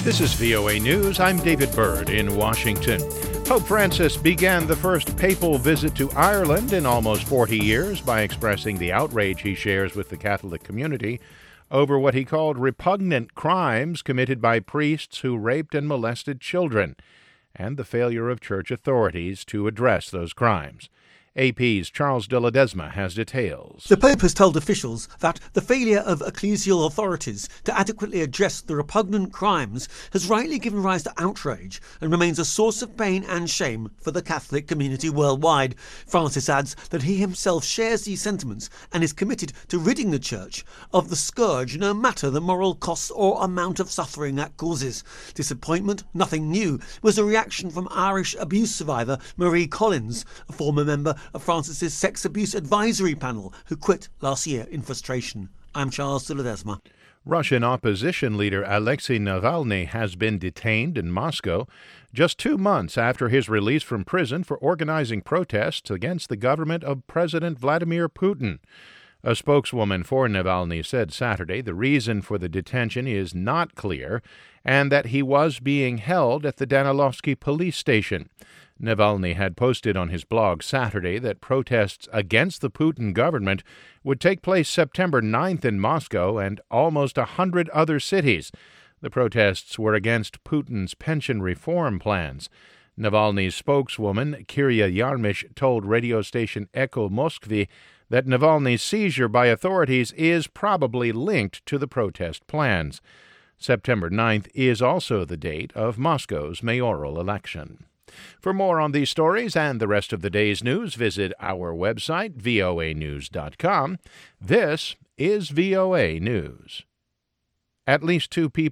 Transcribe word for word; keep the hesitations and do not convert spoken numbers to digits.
This is V O A News. I'm David Byrd in Washington. Pope Francis began the first papal visit to Ireland in almost forty years by expressing the outrage he shares with the Catholic community over what he called repugnant crimes committed by priests who raped and molested children, and the failure of church authorities to address those crimes. A P's Charles de Ledesma has details. The Pope has told officials that the failure of ecclesial authorities to adequately address the repugnant crimes has rightly given rise to outrage and remains a source of pain and shame for the Catholic community worldwide. Francis adds that he himself shares these sentiments and is committed to ridding the Church of the scourge, no matter the moral costs or amount of suffering that causes. Disappointment, nothing new, was a reaction from Irish abuse survivor Marie Collins, a former member of Francis's sex abuse advisory panel, who quit last year in frustration. I'm Charles de Ledesma. Russian opposition leader Alexei Navalny has been detained in Moscow just two months after his release from prison for organizing protests against the government of President Vladimir Putin. A spokeswoman for Navalny said Saturday the reason for the detention is not clear and that he was being held at the Danilovsky police station. Navalny had posted on his blog Saturday that protests against the Putin government would take place September ninth in Moscow and almost a hundred other cities. The protests were against Putin's pension reform plans. Navalny's spokeswoman, Kiria Yarmish, told radio station Echo Moskvy that Navalny's seizure by authorities is probably linked to the protest plans. September ninth is also the date of Moscow's mayoral election. For more on these stories and the rest of the day's news, visit our website, V O A news dot com. This is V O A News. At least two people